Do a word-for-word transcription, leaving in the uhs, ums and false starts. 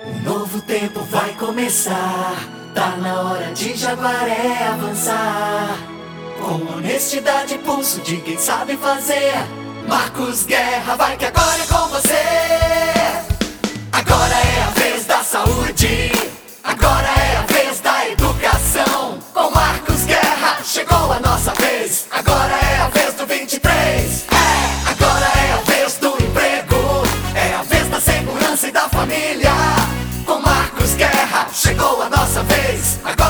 Um novo tempo vai começar, tá na hora de Jaguaré avançar. Com honestidade e pulso de quem sabe fazer, Marcos Guerra vai que agora é com você. Agora é a vez da saúde, agora é a vez da educação. Com Marcos Guerra chegou a nossa vez, agora é a vez do vinte e três. É, agora é a vez do emprego, é a vez da segurança e da família. Com Marcos Guerra chegou a nossa vez, agora